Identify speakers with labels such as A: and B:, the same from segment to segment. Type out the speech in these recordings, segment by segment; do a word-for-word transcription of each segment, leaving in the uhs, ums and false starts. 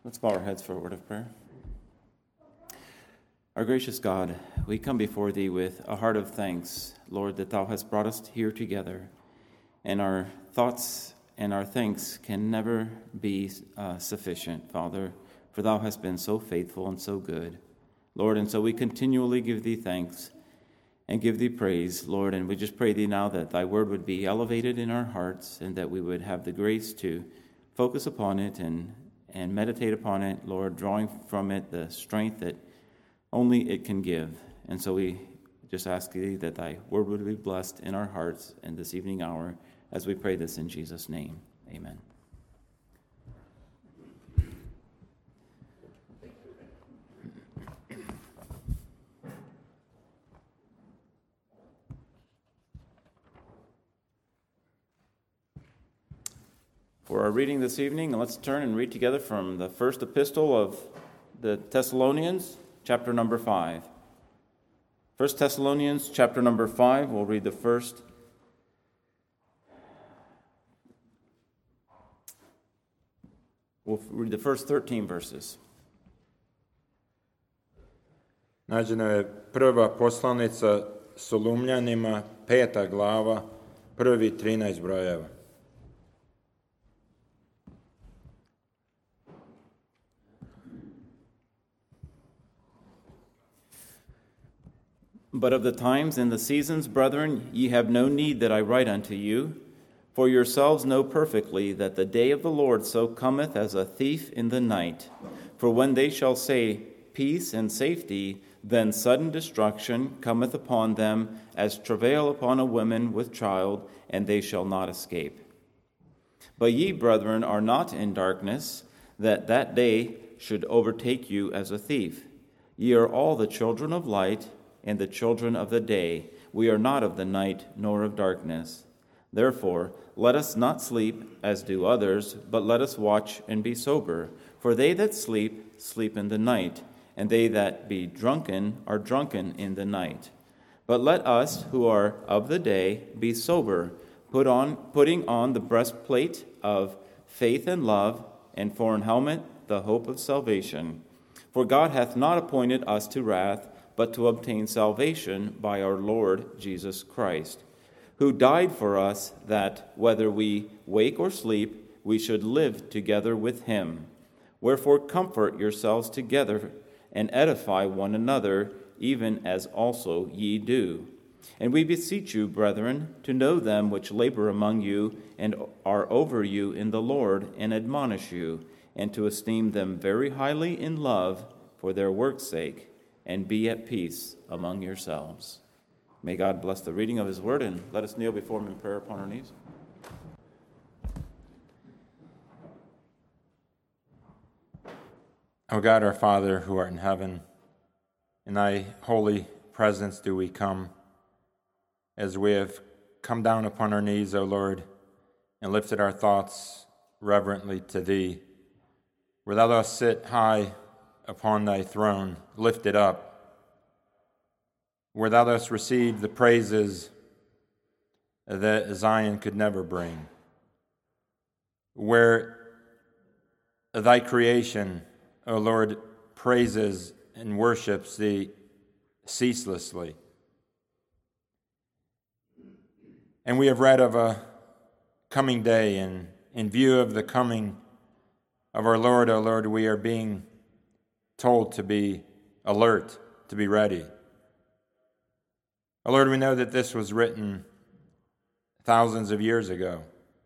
A: Let's bow our heads for a word of prayer. Our gracious God, we come before Thee with a heart of thanks, Lord, that Thou hast brought us here together, and our thoughts and our thanks can never be uh, sufficient, Father, for Thou hast been so faithful and so good, Lord, and so we continually give Thee thanks and give Thee praise, Lord, and we just pray Thee now that Thy word would be elevated in our hearts and that we would have the grace to focus upon it and and meditate upon it, Lord, drawing from it the strength that only it can give. And so we just ask Thee that Thy word would be blessed in our hearts in this evening hour as we pray this in Jesus' name. Amen. For our reading this evening, let's turn and read together from the first epistle of the Thessalonians, chapter number five. First Thessalonians, chapter number five, we'll read the first. We'll read the first thirteen verses.
B: Nađena je prva poslanica Solumljanima, peta glava, prvi trinaest brojeva.
A: But of the times and the seasons, brethren, ye have no need that I write unto you, for yourselves know perfectly that the day of the Lord so cometh as a thief in the night. For when they shall say, peace and safety, then sudden destruction cometh upon them, as travail upon a woman with child, and they shall not escape. But ye, brethren, are not in darkness, that that day should overtake you as a thief. Ye are all the children of light, and the children of the day. We are not of the night, nor of darkness. Therefore, let us not sleep, as do others, but let us watch and be sober. For they that sleep, sleep in the night, and they that be drunken are drunken in the night. But let us, who are of the day, be sober, put on, putting on the breastplate of faith and love, and for an helmet the hope of salvation. For God hath not appointed us to wrath, but to obtain salvation by our Lord Jesus Christ, who died for us, that, whether we wake or sleep, we should live together with him. Wherefore comfort yourselves together, and edify one another, even as also ye do. And we beseech you, brethren, to know them which labor among you, and are over you in the Lord, and admonish you, and to esteem them very highly in love for their work's sake, and be at peace among yourselves. May God bless the reading of his word, and let us kneel before him in prayer upon our knees.
B: O God, our Father, who art in heaven, in thy holy presence do we come, as we have come down upon our knees, O Lord, and lifted our thoughts reverently to thee, where thou dost sit high upon thy throne, lifted up, where thou dost receive the praises that Zion could never bring, where thy creation, O Lord, praises and worships thee ceaselessly. And we have read of a coming day, and in view of the coming of our Lord, O Lord, we are being told to be alert, to be ready. Oh Lord, we know that this was written thousands of years ago.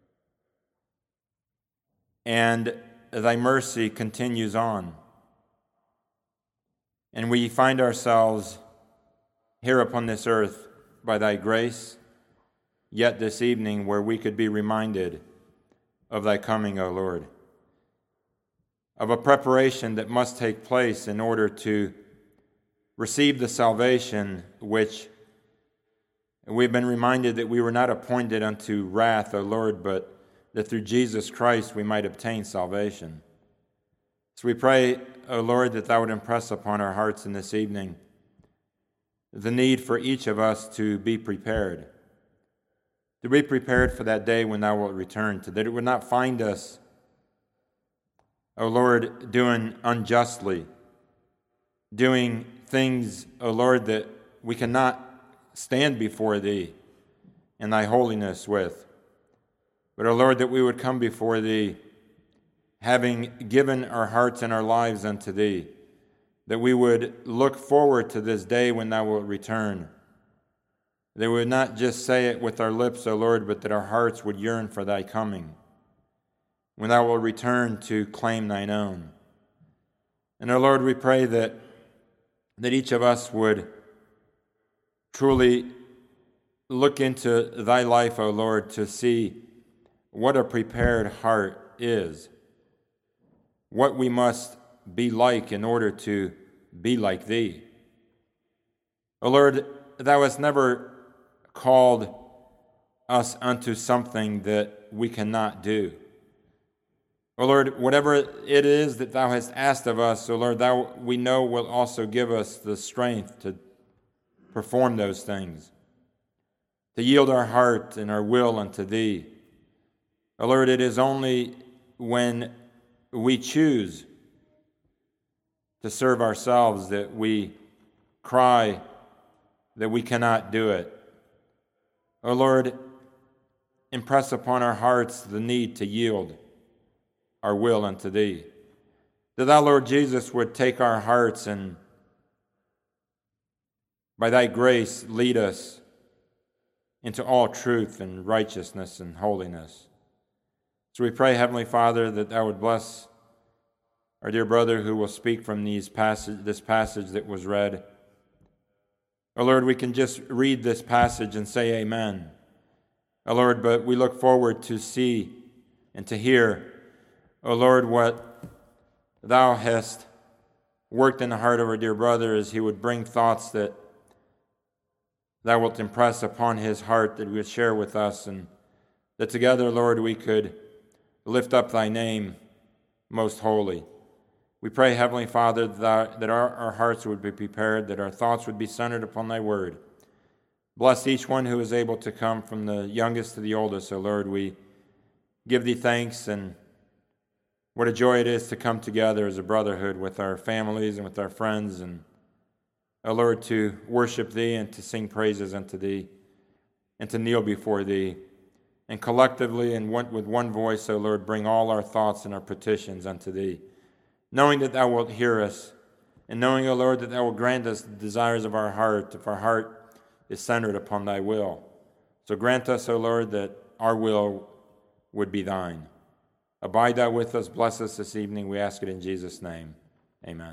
B: And thy mercy continues on. And we find ourselves here upon this earth by thy grace, yet this evening where we could be reminded of thy coming, O Lord, of a preparation that must take place in order to receive the salvation which we've been reminded that we were not appointed unto wrath, O Lord, but that through Jesus Christ we might obtain salvation. So we pray, O Lord, that thou would impress upon our hearts in this evening the need for each of us to be prepared, to be prepared for that day when thou wilt return, to that it would not find us O Lord, doing unjustly, doing things, O Lord, that we cannot stand before Thee in Thy holiness with. But, O Lord, that we would come before Thee, having given our hearts and our lives unto Thee, that we would look forward to this day when Thou wilt return. That we would not just say it with our lips, O Lord, but that our hearts would yearn for Thy coming, when Thou wilt return to claim Thine own. And, O Lord, we pray that, that each of us would truly look into Thy life, O Lord, to see what a prepared heart is, what we must be like in order to be like Thee. O Lord, Thou hast never called us unto something that we cannot do. O Lord, whatever it is that Thou hast asked of us, O Lord, Thou, we know, will also give us the strength to perform those things, to yield our heart and our will unto Thee. O Lord, it is only when we choose to serve ourselves that we cry that we cannot do it. O Lord, impress upon our hearts the need to yield our will unto Thee. That Thou, Lord Jesus, would take our hearts and by Thy grace lead us into all truth and righteousness and holiness. So we pray, Heavenly Father, that Thou would bless our dear brother who will speak from these passage, this passage that was read. Oh Lord, we can just read this passage and say amen. Oh Lord, but we look forward to see and to hear, oh Lord, what Thou hast worked in the heart of our dear brother as he would bring thoughts that Thou wilt impress upon his heart that he would share with us, and that together, Lord, we could lift up Thy name most holy. We pray, Heavenly Father, that our, our hearts would be prepared, that our thoughts would be centered upon Thy word. Bless each one who is able to come, from the youngest to the oldest, O Lord. We give Thee thanks, and what a joy it is to come together as a brotherhood with our families and with our friends, and, O Lord, to worship Thee and to sing praises unto Thee and to kneel before Thee. And collectively and with one voice, O Lord, bring all our thoughts and our petitions unto Thee, knowing that Thou wilt hear us, and knowing, O Lord, that Thou wilt grant us the desires of our heart, if our heart is centered upon Thy will. So grant us, O Lord, that our will would be Thine. Abide Thou with us, bless us this evening, we ask it in Jesus' name. Amen.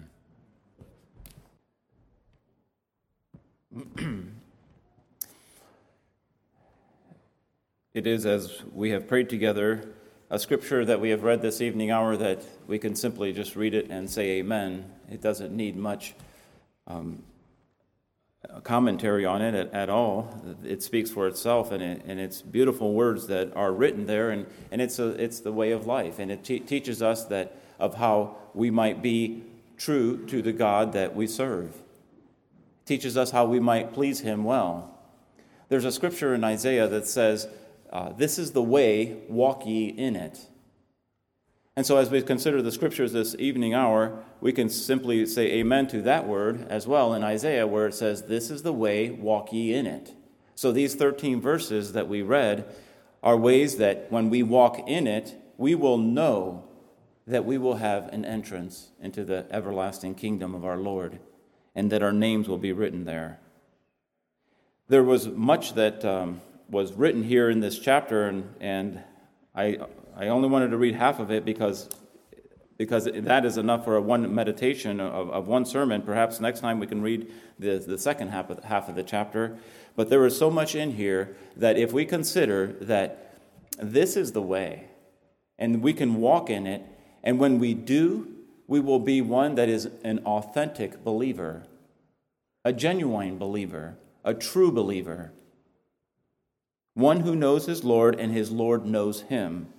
A: It is, as we have prayed together, a scripture that we have read this evening hour that we can simply just read it and say amen. It doesn't need much um, commentary on it at, at all. It speaks for itself, and, it, and it's beautiful words that are written there, and, and it's a, it's the way of life. And it te- teaches us that of how we might be true to the God that we serve. It teaches us how we might please Him well. There's a scripture in Isaiah that says, Uh, this is the way, walk ye in it. And so as we consider the scriptures this evening hour, we can simply say amen to that word as well in Isaiah, where it says, this is the way, walk ye in it. So these thirteen verses that we read are ways that when we walk in it, we will know that we will have an entrance into the everlasting kingdom of our Lord, and that our names will be written there. There was much that Um, was written here in this chapter, and, and I I only wanted to read half of it because because that is enough for a one meditation of, of one sermon. Perhaps next time we can read the, the second half of, half of the chapter. But there is so much in here that if we consider that this is the way, and we can walk in it, and when we do, we will be one that is an authentic believer, a genuine believer, a true believer, one who knows his Lord and his Lord knows him.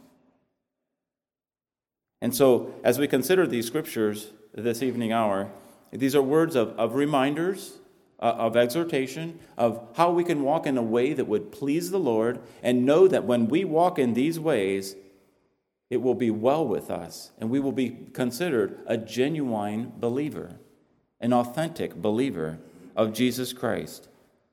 A: And so, as we consider these scriptures this evening hour, these are words of, of reminders, uh, of exhortation, of how we can walk in a way that would please the Lord, and know that when we walk in these ways, It will be well with us, and we will be considered a genuine believer, an authentic believer of Jesus Christ.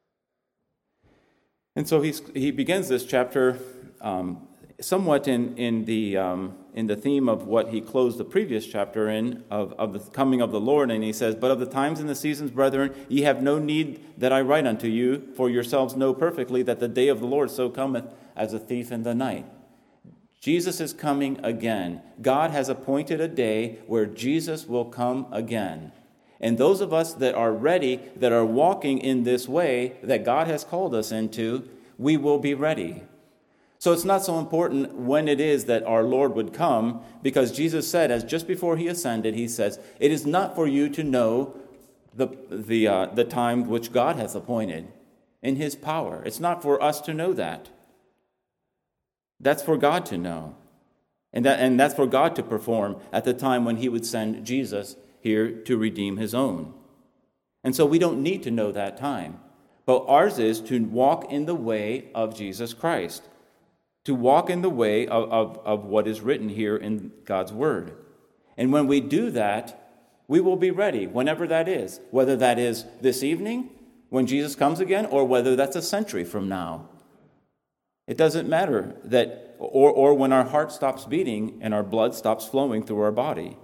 A: And so he's, he begins this chapter um, somewhat in, in, the, um, in the theme of what he closed the previous chapter in, of, of the coming of the Lord. And he says, "But of the times and the seasons, brethren, ye have no need that I write unto you, for yourselves know perfectly that the day of the Lord so cometh as a thief in the night." Jesus is coming again. God has appointed a day where Jesus will come again. And those of us that are ready, that are walking in this way that God has called us into, we will be ready. So it's not so important when it is that our Lord would come, because Jesus said, as just before he ascended, he says, "It is not for you to know the, the, uh, the time which God has appointed in his power." It's not for us to know that. That's for God to know. And, that, and that's for God to perform at the time when he would send Jesus here to redeem his own. And so we don't need to know that time. But ours is to walk in the way of Jesus Christ, to walk in the way of, of, of what is written here in God's word. And when we do that, we will be ready, whenever that is, whether that is this evening when Jesus comes again, or whether that's a century from now. It doesn't matter that, or, or when our heart stops beating and our blood stops flowing through our body.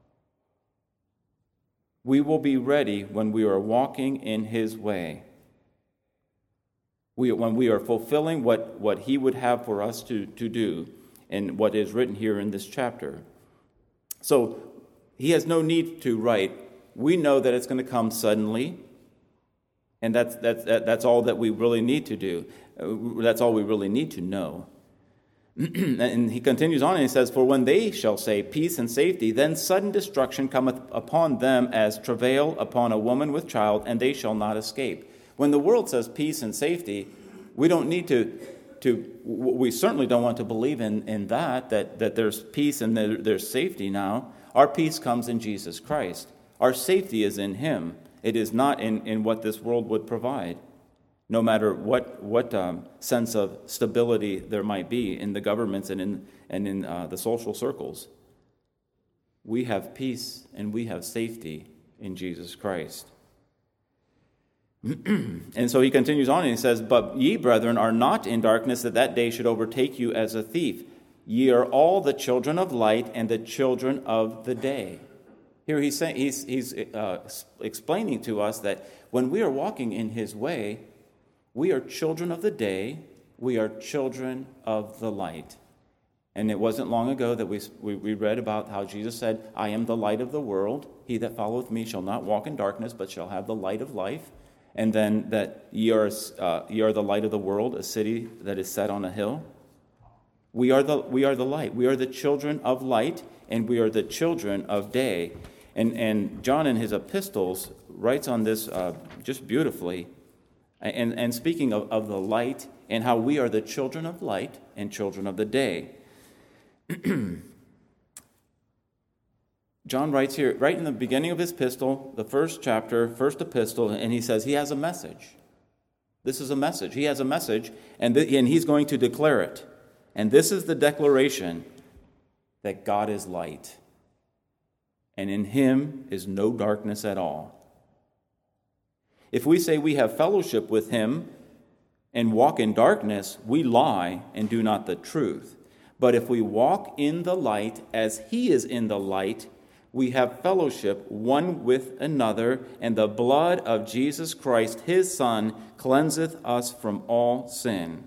A: We will be ready when we are walking in his way. We, when we are fulfilling what, what he would have for us to, to do, and what is written here in this chapter. So he has no need to write. We know that it's going to come suddenly, and that's, that's, that's all that we really need to do. That's all we really need to know. And he continues on and he says, "For when they shall say peace and safety, then sudden destruction cometh upon them as travail upon a woman with child, and they shall not escape." When the world says peace and safety, we don't need to, to we certainly don't want to believe in, in that, that, that there's peace and there, there's safety now. Our peace comes in Jesus Christ. Our safety is in him. It is not in, in what this world would provide, no matter what, what um, sense of stability there might be in the governments and in, and in uh, the social circles. We have peace and we have safety in Jesus Christ. And so he continues on and he says, "But ye, brethren, are not in darkness, that that day should overtake you as a thief. Ye are all the children of light and the children of the day." Here he's saying, he's, he's uh, explaining to us that when we are walking in his way, we are children of the day, we are children of the light. And it wasn't long ago that we, we, we read about how Jesus said, "I am the light of the world. He that followeth me shall not walk in darkness, but shall have the light of life." And then that ye are, uh, ye are the light of the world, a city that is set on a hill. We are the, we are the light. We are the children of light, and we are the children of day. And, and John in his epistles writes on this uh, just beautifully. And, and speaking of, of the light and how we are the children of light and children of the day. John writes here, right in the beginning of his epistle, the first chapter, first epistle, and he says he has a message. This is a message. He has a message, and, th- and he's going to declare it. And this is the declaration that God is light, and in him is no darkness at all. If we say we have fellowship with him and walk in darkness, we lie and do not the truth. But if we walk in the light as he is in the light, we have fellowship one with another, and the blood of Jesus Christ, his Son, cleanseth us from all sin.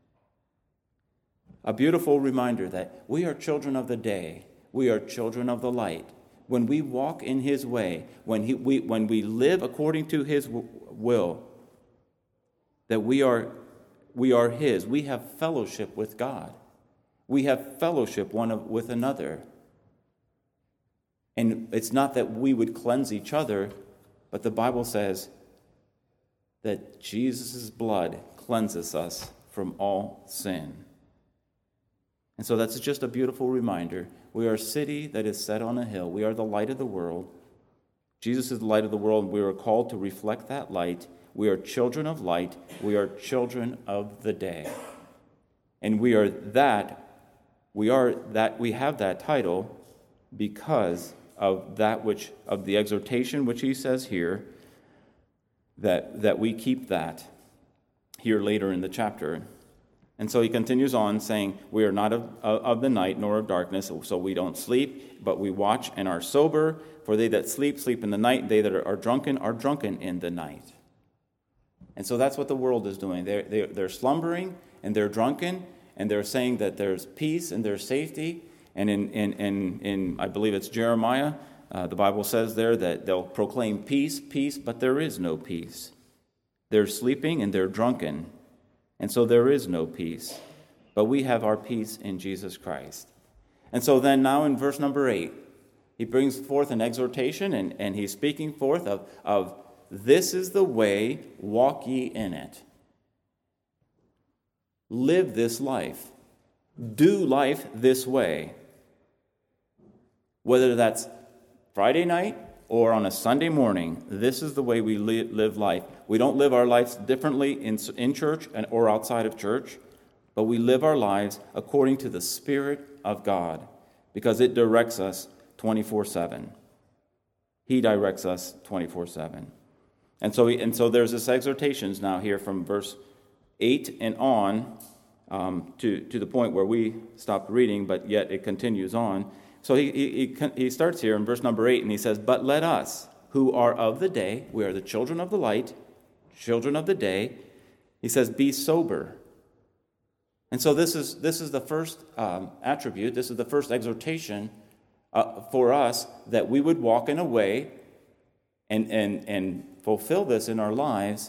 A: A beautiful reminder that we are children of the day. We are children of the light. When we walk in his way, when, he, we, when we live according to his w- will, that we are, we are his. We have fellowship with God. We have fellowship one of, with another. And it's not that we would cleanse each other, but the Bible says that Jesus' blood cleanses us from all sin. And so that's just a beautiful reminder. We are a city that is set on a hill. We are the light of the world. Jesus is the light of the world, and we are called to reflect that light. We are children of light. We are children of the day. And we are that We are that we have that title because of that which of the exhortation which he says here, that that we keep that here later in the chapter. And so he continues on saying, we are not of, of the night nor of darkness, so we don't sleep, but we watch and are sober. For they that sleep, sleep in the night. They that are drunken are drunken in the night. And so that's what the world is doing. They're, they're, they're slumbering and they're drunken, and they're saying that there's peace and there's safety. And in, in, in, in I believe it's Jeremiah, uh, the Bible says there that they'll proclaim peace, peace, but there is no peace. They're sleeping and they're drunken. And so there is no peace. But we have our peace in Jesus Christ. And so then now in verse number eight, he brings forth an exhortation, and, and he's speaking forth of, of this is the way, walk ye in it. Live this life. Do life this way. Whether that's Friday night or on a Sunday morning, this is the way we li- live life. We don't live our lives differently in, in church and, or outside of church, but we live our lives according to the Spirit of God, because it directs us twenty-four seven. He directs us twenty-four seven. And so, and so there's this exhortations now here from verse eight and on um, to, to the point where we stopped reading, but yet it continues on. So he, he, he starts here in verse number eight, and he says, but let us, who are of the day, we are the children of the light, children of the day, he says, be sober. And so this is this is the first um, attribute, this is the first exhortation uh, for us, that we would walk in a way and, and, and fulfill this in our lives,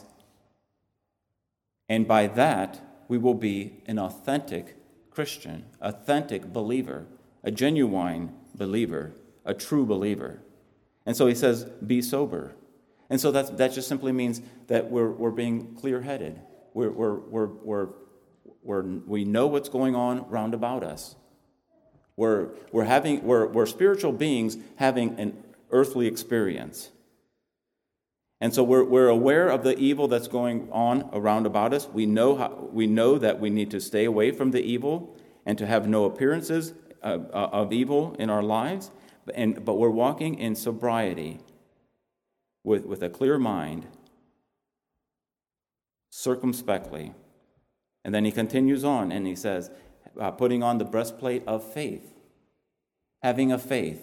A: and by that we will be an authentic Christian, authentic believer, a genuine believer, a true believer. And so he says, be sober. And so that's, that just simply means that we're we're being clear-headed. We're, we're, we're, we're, we're, we know what's going on round about us. We're, we're, having, we're, we're spiritual beings having an earthly experience. And so we're, we're aware of the evil that's going on around about us. We know, how, we know that we need to stay away from the evil and to have no appearances of, of evil in our lives. And, but we're walking in sobriety with, with a clear mind, circumspectly. And then he continues on and he says, uh, putting on the breastplate of faith, having a faith.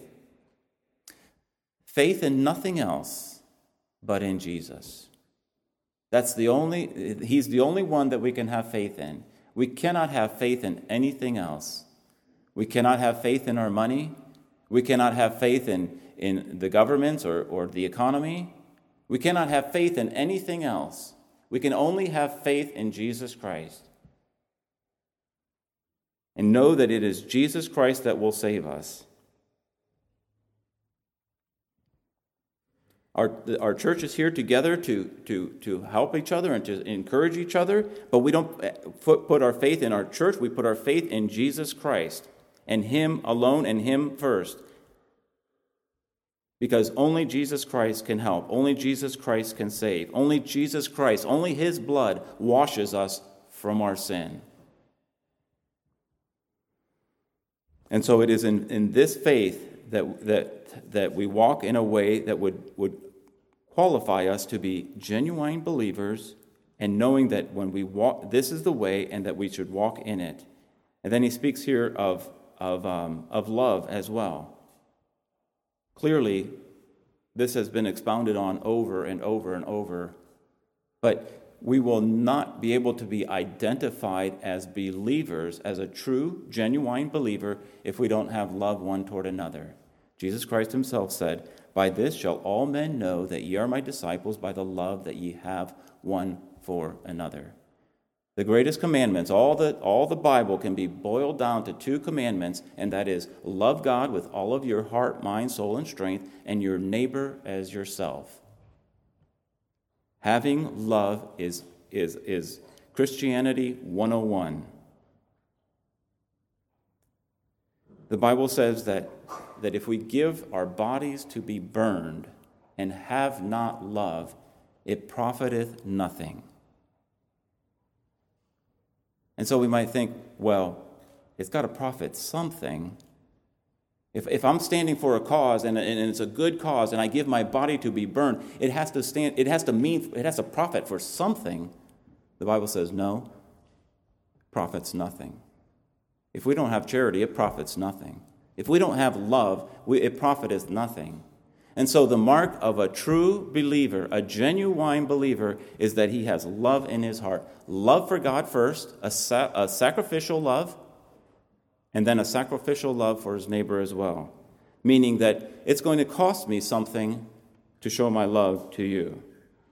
A: Faith in nothing else but in Jesus. That's the only, he's the only one that we can have faith in. We cannot have faith in anything else. We cannot have faith in our money. We cannot have faith in, in the governments or, or the economy. We cannot have faith in anything else. We can only have faith in Jesus Christ. And know that it is Jesus Christ that will save us. Our, our church is here together to, to, to help each other and to encourage each other, but we don't put, put our faith in our church. We put our faith in Jesus Christ and Him alone and Him first. Because only Jesus Christ can help. Only Jesus Christ can save. Only Jesus Christ, only His blood washes us from our sin. And so it is in, in this faith that, that, that we walk in a way that would, would qualify us to be genuine believers, and knowing that when we walk, this is the way and that we should walk in it. And then he speaks here of, of, um, of love as well. Clearly, this has been expounded on over and over and over, but we will not be able to be identified as believers, as a true, genuine believer, if we don't have love one toward another. Jesus Christ himself said, by this shall all men know that ye are my disciples, by the love that ye have one for another. The greatest commandments, all the, all the Bible can be boiled down to two commandments, and that is love God with all of your heart, mind, soul, and strength, and your neighbor as yourself. Having love is, is, is Christianity one oh one. The Bible says that, that if we give our bodies to be burned and have not love, it profiteth nothing. And so we might think, well, It's got to profit something. If if I'm standing for a cause and, and it's a good cause and I give my body to be burned, it has to stand, it has to mean, it has to profit for something. The Bible says no, profits nothing. If we don't have charity, it profits nothing. If we don't have love, we, it profiteth nothing. And so the mark of a true believer, a genuine believer, is that he has love in his heart. Love for God first, a, sa- a sacrificial love, and then a sacrificial love for his neighbor as well. Meaning that it's going to cost me something to show my love to you.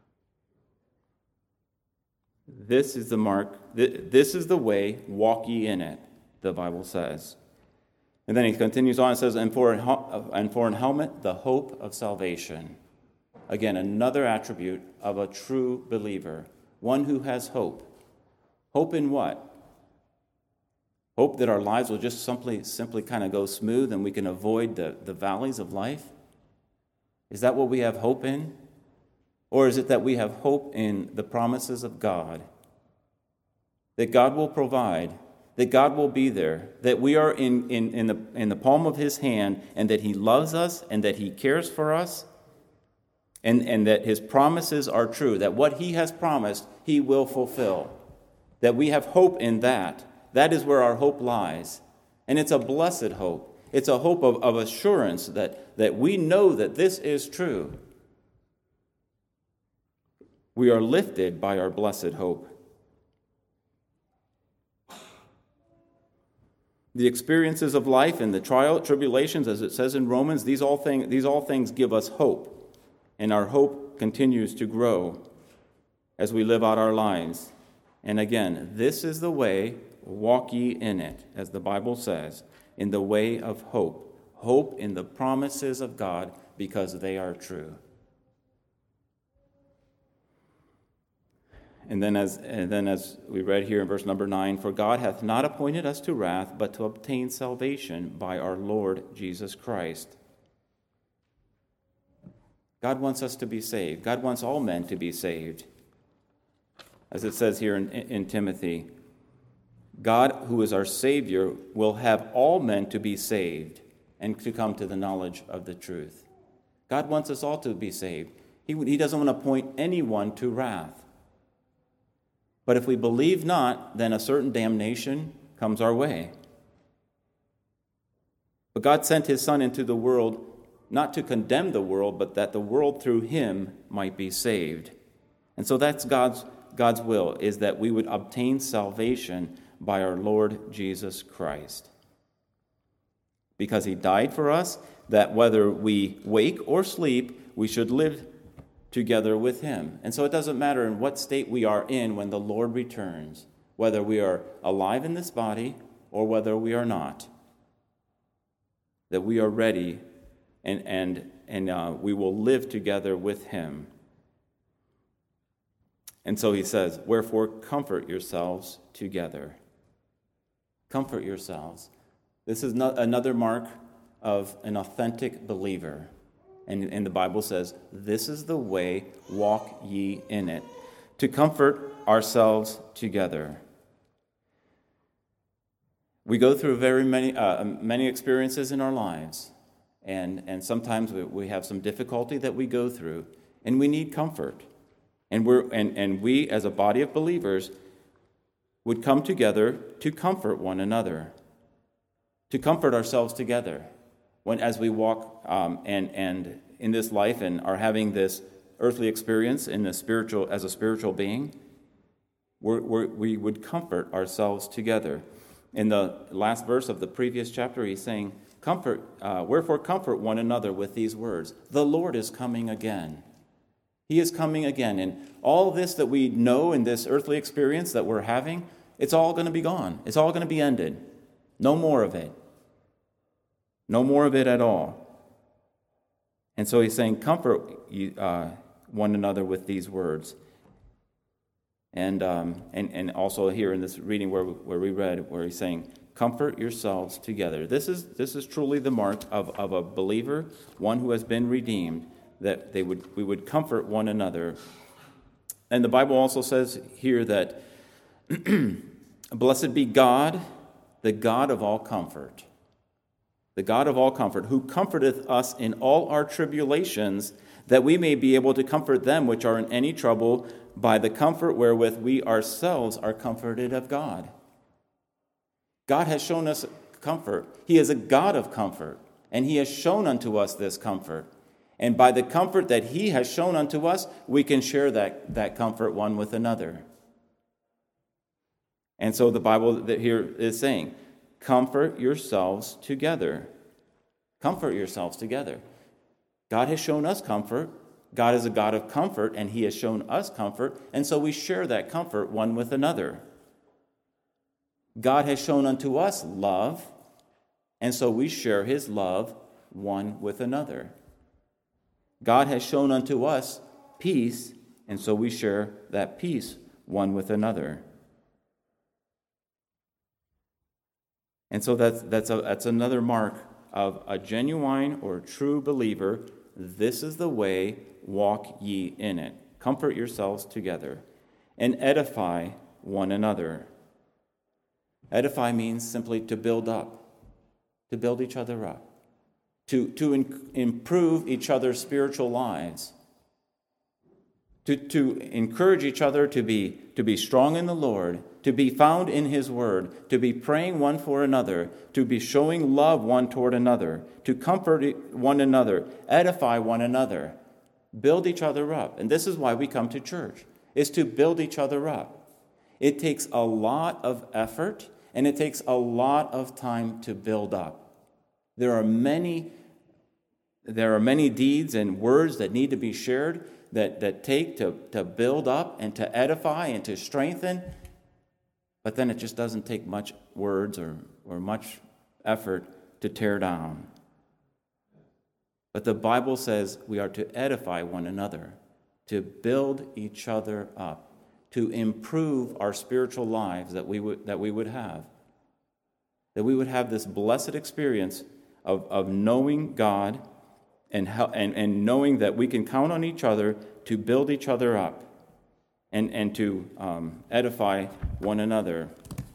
A: This is the mark, this is the way, walk ye in it, the Bible says. And then he continues on and says, and for, and for an helmet, the hope of salvation. Again, another attribute of a true believer, one who has hope. Hope in what? Hope that our lives will just simply, simply kind of go smooth and we can avoid the, the valleys of life? Is that what we have hope in? Or is it that we have hope in the promises of God? That God will provide, that God will be there, that we are in, in, in, the, in the palm of his hand, and that he loves us, and that he cares for us, and, and that his promises are true, that what he has promised, he will fulfill. That we have hope in that. That is where our hope lies. And it's a blessed hope. It's a hope of, of assurance that, that we know that this is true. We are lifted by our blessed hope. The experiences of life and the trial, tribulations, as it says in Romans, these all, thing, these all things give us hope. And our hope continues to grow as we live out our lives. And again, this is the way, walk ye in it, as the Bible says, in the way of hope. Hope in the promises of God because they are true. And then as and then as we read here in verse number nine, for God hath not appointed us to wrath, but to obtain salvation by our Lord Jesus Christ. God wants us to be saved. God wants all men to be saved. As it says here in, in Timothy, God, who is our Savior, will have all men to be saved and to come to the knowledge of the truth. God wants us all to be saved. He, he doesn't want to appoint anyone to wrath. But if we believe not, then a certain damnation comes our way. But God sent his Son into the world not to condemn the world, but that the world through him might be saved. And so that's God's, God's will, is that we would obtain salvation by our Lord Jesus Christ. Because he died for us, that whether we wake or sleep, we should live together with him. And so it doesn't matter in what state we are in when the Lord returns, whether we are alive in this body or whether we are not, that we are ready and and and uh, we will live together with him. And so he says, wherefore comfort yourselves together. Comfort yourselves. This is not another mark of an authentic believer. And, and the Bible says, this is the way, walk ye in it, to comfort ourselves together. We go through very many uh, many experiences in our lives, and, and sometimes we, we have some difficulty that we go through, and we need comfort. And we're and, and we, as a body of believers, would come together to comfort one another, to comfort ourselves together. When, as we walk um, and and in this life and are having this earthly experience in the spiritual as a spiritual being, we're, we're, we would comfort ourselves together. In the last verse of the previous chapter, he's saying, "Comfort, uh, wherefore comfort one another with these words: the Lord is coming again. He is coming again, and all this that we know in this earthly experience that we're having, it's all going to be gone. It's all going to be ended. No more of it." No more of it at all. And so he's saying, comfort you, uh, one another with these words. And, um, and and also here in this reading where, where we read, where he's saying, comfort yourselves together. This is this is truly the mark of, of a believer, one who has been redeemed, that they would we would comfort one another. And the Bible also says here that, blessed be God, the God of all comfort, the God of all comfort, who comforteth us in all our tribulations, that we may be able to comfort them which are in any trouble by the comfort wherewith we ourselves are comforted of God. God has shown us comfort. He is a God of comfort, and he has shown unto us this comfort. And by the comfort that he has shown unto us, we can share that, that comfort one with another. And so the Bible that here is saying, comfort yourselves together. Comfort yourselves together. God has shown us comfort. God is a God of comfort, and he has shown us comfort, and so we share that comfort one with another. God has shown unto us love, and so we share his love one with another. God has shown unto us peace, and so we share that peace one with another. And so that's that's a, that's another mark of a genuine or true believer. This is the way, walk ye in it. Comfort yourselves together and edify one another. Edify means simply to build up, to build each other up, to, to in, improve each other's spiritual lives, to, to encourage each other to be, to be strong in the Lord, to be found in his word, to be praying one for another, to be showing love one toward another, to comfort one another, edify one another, build each other up. And this is why we come to church, is to build each other up. It takes a lot of effort, and it takes a lot of time to build up. There are many, there are many deeds and words that need to be shared that, that take to, to build up and to edify and to strengthen. But then it just doesn't take much words or, or much effort to tear down. But the Bible says we are to edify one another, to build each other up, to improve our spiritual lives that we would that we would have. That we would have this blessed experience of, of knowing God and, how, and, and knowing that we can count on each other to build each other up and, and to um, edify one another.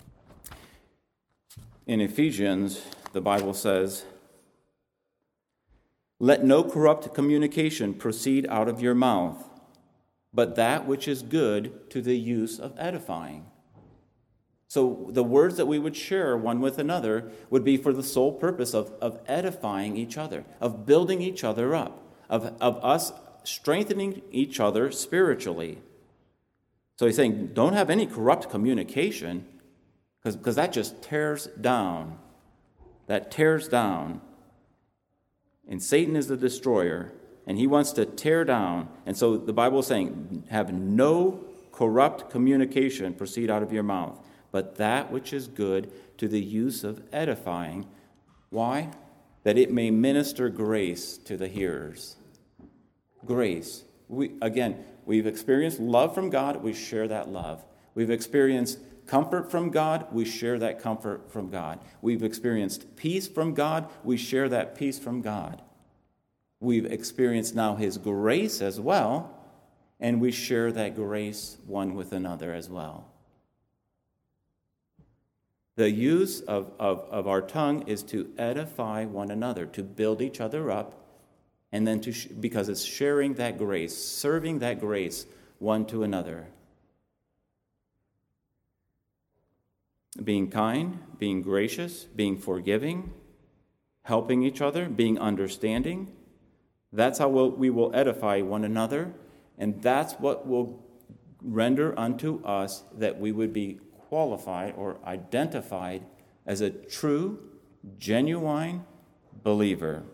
A: In Ephesians, the Bible says, "Let no corrupt communication proceed out of your mouth, but that which is good to the use of edifying." So the words that we would share one with another would be for the sole purpose of, of edifying each other, of building each other up, of, of us strengthening each other spiritually. So he's saying, don't have any corrupt communication, because because that just tears down. That tears down. And Satan is the destroyer, and he wants to tear down. And so the Bible is saying, have no corrupt communication proceed out of your mouth, but that which is good to the use of edifying. Why? That it may minister grace to the hearers. Grace. We, again, we've experienced love from God, we share that love. We've experienced comfort from God, we share that comfort from God. We've experienced peace from God, we share that peace from God. We've experienced now his grace as well, and we share that grace one with another as well. The use of, of, of our tongue is to edify one another, to build each other up, and then to sh- because it's sharing that grace, serving that grace one to another. Being kind, being gracious, being forgiving, helping each other, being understanding. That's how we'll, we will edify one another, and that's what will render unto us that we would be qualified or identified as a true, genuine believer.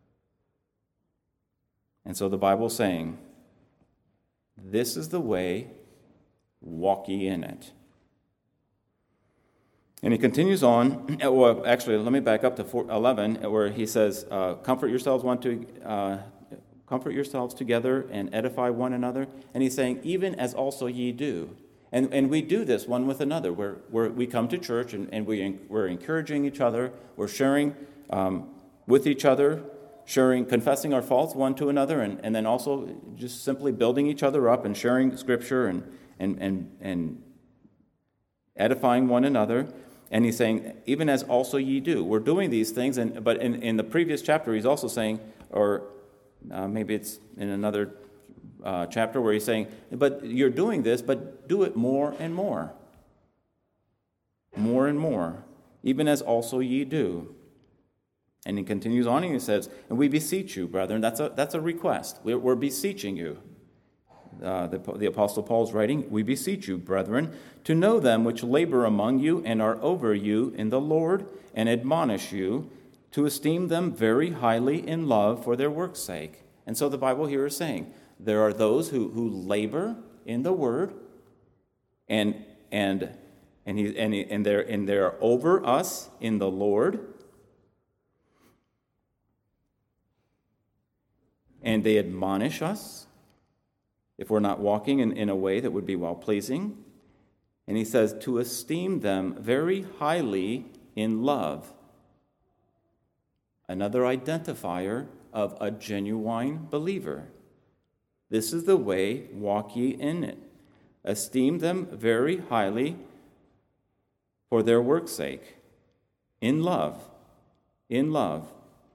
A: And so the Bible's saying, this is the way, walk ye in it. And he continues on, well, actually, let me back up to eleven, where he says, uh, comfort yourselves one to, uh, comfort yourselves together and edify one another. And he's saying, even as also ye do. And and we do this one with another, where, where we come to church and, and we, we're encouraging each other, we're sharing um, with each other, sharing, confessing our faults one to another, and, and then also just simply building each other up and sharing Scripture and and and, and edifying one another. And he's saying, even as also ye do. We're doing these things, and but in, in the previous chapter, he's also saying, or uh, maybe it's in another uh, chapter where he's saying, but you're doing this, but do it more and more. More and more. Even as also ye do. And he continues on and he says, and we beseech you, brethren. That's a, that's a request. We're, we're beseeching you. Uh, the, the Apostle Paul's writing, we beseech you, brethren, to know them which labor among you and are over you in the Lord, and admonish you to esteem them very highly in love for their work's sake. And so the Bible here is saying, there are those who, who labor in the word, and and and he and, he, and they're and they're over us in the Lord, and they admonish us if we're not walking in, in a way that would be well-pleasing. And he says to esteem them very highly in love. Another identifier of a genuine believer. This is the way, walk ye in it. Esteem them very highly for their work's sake. In love. In love.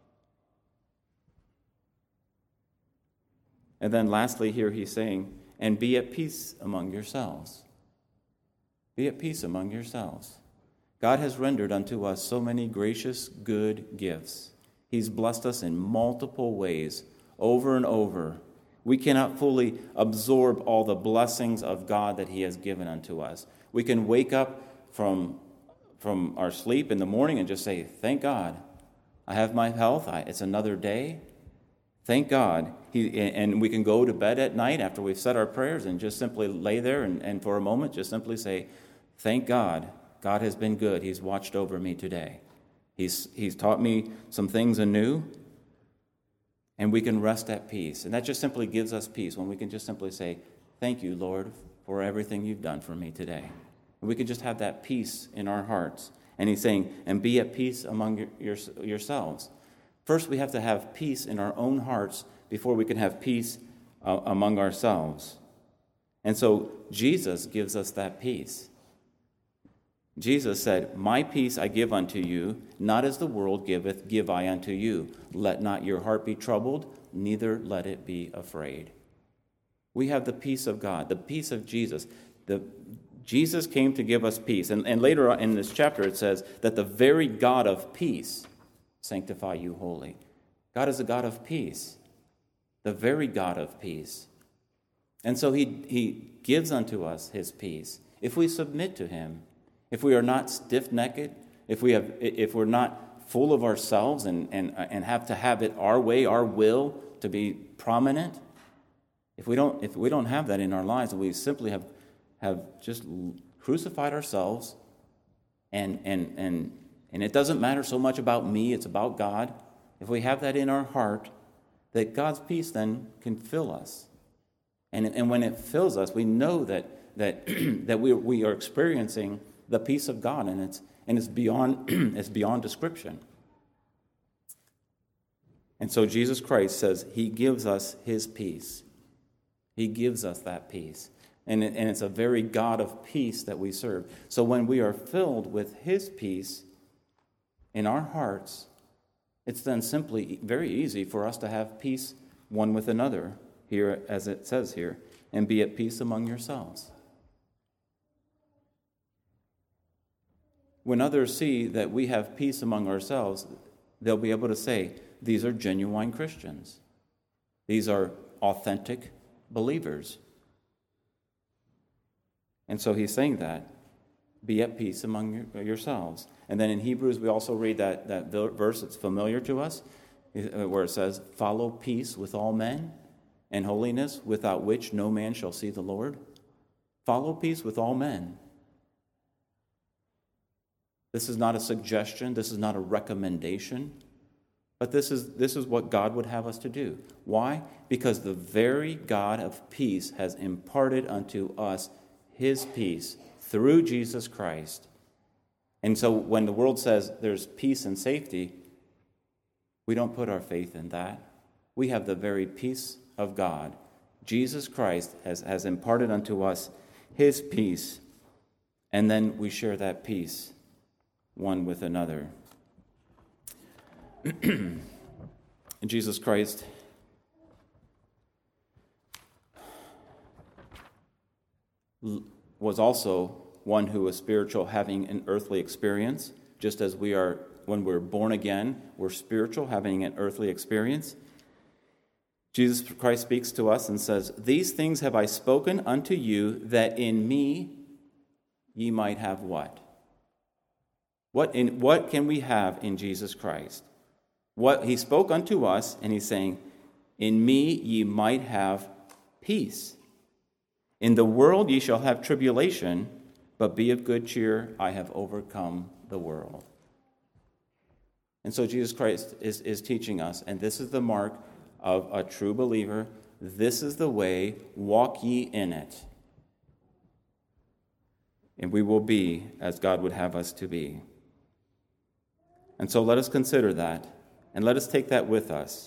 A: And then lastly here he's saying, and be at peace among yourselves. Be at peace among yourselves. God has rendered unto us so many gracious, good gifts. He's blessed us in multiple ways, over and over. We cannot fully absorb all the blessings of God that he has given unto us. We can wake up from, from our sleep in the morning and just say, thank God, I have my health. I, it's another day. Thank God. He, and we can go to bed at night after we've said our prayers and just simply lay there and, and for a moment just simply say, thank God. God has been good. He's watched over me today. He's, he's taught me some things anew, and we can rest at peace. And that just simply gives us peace when we can just simply say, thank you, Lord, for everything you've done for me today. And we can just have that peace in our hearts. And he's saying, and be at peace among your, your, yourselves. First, we have to have peace in our own hearts before we can have peace uh, among ourselves. And so Jesus gives us that peace. Jesus said, my peace I give unto you, not as the world giveth, give I unto you. Let not your heart be troubled, neither let it be afraid. We have the peace of God, the peace of Jesus. The, Jesus came to give us peace. And, and later on in this chapter it says that the very God of peace sanctify you wholly. God is a God of peace, the very God of peace. And so he, he gives unto us his peace if we submit to him. If we are not stiff-necked, if we have, if we're not full of ourselves and, and, and have to have it our way, our will to be prominent, if we don't, if we don't have that in our lives, we simply have, have just crucified ourselves, and and and and it doesn't matter so much about me, it's about God. If we have that in our heart, that God's peace then can fill us. And, and when it fills us, we know that that that we we are experiencing the peace of God, and it's and it's beyond it's beyond description. And so Jesus Christ says he gives us his peace. He gives us that peace. And, it, and it's a very God of peace that we serve. So when we are filled with his peace in our hearts, it's then simply very easy for us to have peace one with another, here as it says here, and be at peace among yourselves. When others see that we have peace among ourselves, they'll be able to say, these are genuine Christians. These are authentic believers. And so he's saying that. Be at peace among your, yourselves. And then in Hebrews, we also read that, that verse that's familiar to us, where it says, follow peace with all men and holiness, without which no man shall see the Lord. Follow peace with all men. This is not a suggestion. This is not a recommendation. But this is, this is what God would have us to do. Why? Because the very God of peace has imparted unto us his peace through Jesus Christ. And so when the world says there's peace and safety, we don't put our faith in that. We have the very peace of God. Jesus Christ has, has imparted unto us his peace, and then we share that peace. one with another. Jesus Christ was also one who was spiritual, having an earthly experience, just as we are, when we're born again, we're spiritual, having an earthly experience. Jesus Christ speaks to us and says, "These things have I spoken unto you, that in me ye might have" what? What in what can we have in Jesus Christ? What he spoke unto us, and he's saying, "In me ye might have peace. In the world ye shall have tribulation, but be of good cheer, I have overcome the world." And so Jesus Christ is, is teaching us, and this is the mark of a true believer. This is the way, walk ye in it. And we will be as God would have us to be. And so let us consider that, and let us take that with us.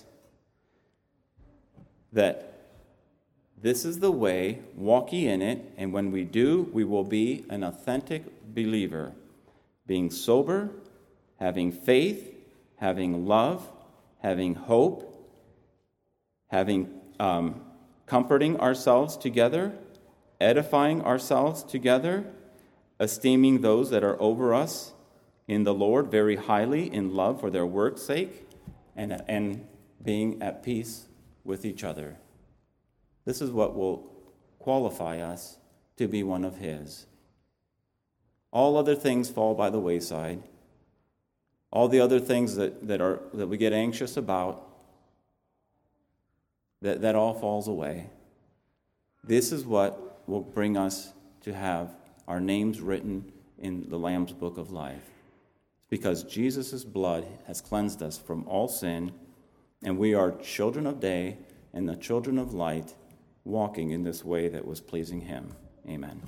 A: That this is the way, walk ye in it, and when we do, we will be an authentic believer, being sober, having faith, having love, having hope, having um, comforting ourselves together, edifying ourselves together, esteeming those that are over us in the Lord very highly in love for their work's sake, and, and being at peace with each other. This is what will qualify us to be one of His. All other things fall by the wayside. All the other things that, that are that we get anxious about, that, that all falls away. This is what will bring us to have our names written in the Lamb's Book of Life. It's because Jesus' blood has cleansed us from all sin, and we are children of day and the children of light, walking in this way that was pleasing Him. Amen.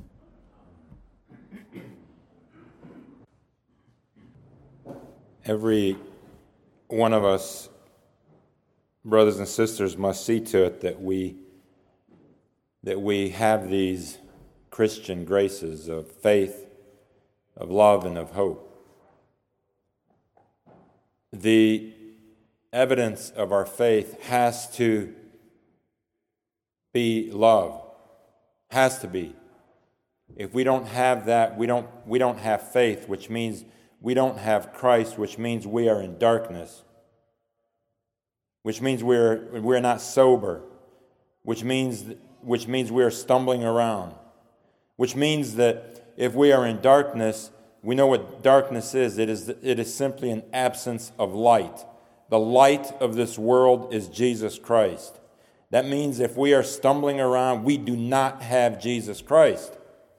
B: Every one of us, brothers and sisters, must see to it that we that we have these Christian graces of faith, of love, and of hope. The evidence of our faith has to be love. Has to be. If we don't have that, we don't we don't have faith, which means we don't have Christ, which means we are in darkness, which means we're we're not sober, which means which means we're stumbling around, which means that if we are in darkness, we know what darkness is. It is it is simply an absence of light. The light of this world is Jesus Christ. That means if we are stumbling around, we do not have Jesus Christ.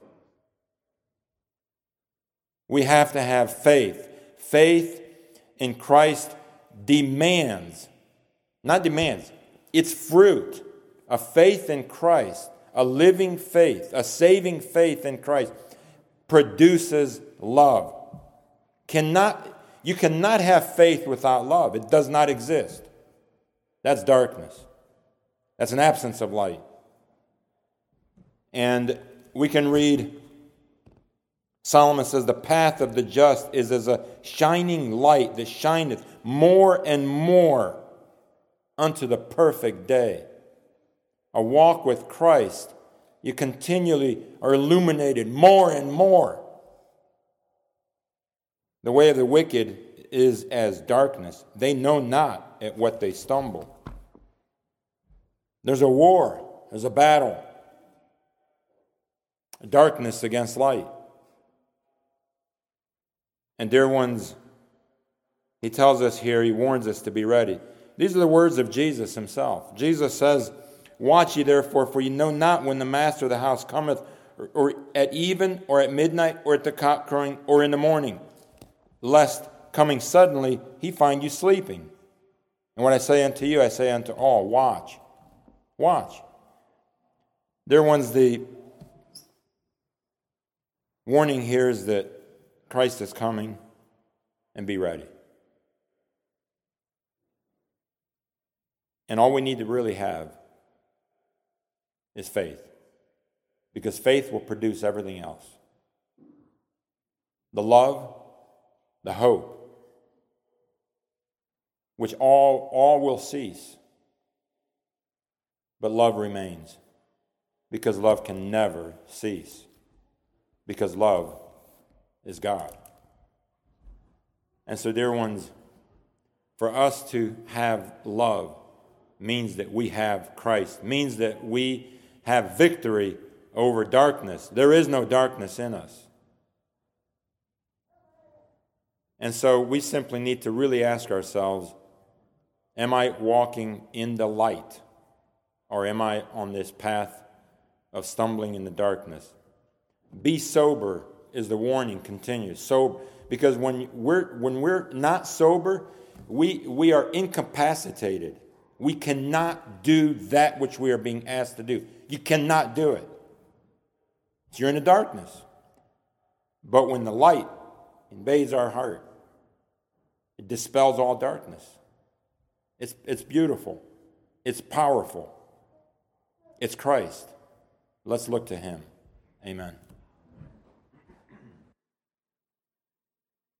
B: We have to have faith. Faith in Christ demands, not demands, it's fruit. A faith in Christ, a living faith, a saving faith in Christ produces love. Cannot, you cannot have faith without love. It does not exist. That's darkness. That's an absence of light. And we can read, Solomon says, the path of the just is as a shining light that shineth more and more unto the perfect day. A walk with Christ, you continually are illuminated more and more. The way of the wicked is as darkness. They know not at what they stumble. There's a war. There's a battle. Darkness against light. And dear ones, he tells us here, he warns us to be ready. These are the words of Jesus himself. Jesus says, watch ye therefore, for ye know not when the master of the house cometh, or, or at even, or at midnight, or at the cock crowing, or in the morning, lest coming suddenly he find you sleeping. And what I say unto you, I say unto all, watch. Watch. Dear ones, the warning here is that Christ is coming, and be ready. And all we need to really have is faith, because faith will produce everything else. The love, the hope, which all, all will cease. But love remains, because love can never cease, because love is God. And so, dear ones, for us to have love means that we have Christ, means that we have victory over darkness. There is no darkness in us. And so we simply need to really ask ourselves, am I walking in the light, or am I on this path of stumbling in the darkness? Be sober is the warning continues. So, because when we're when we're not sober, we we are incapacitated. We cannot do that which we are being asked to do. You cannot do it. You're in the darkness. But when the light invades our heart, it dispels all darkness. It's it's beautiful. It's powerful. It's Christ. Let's look to him. Amen.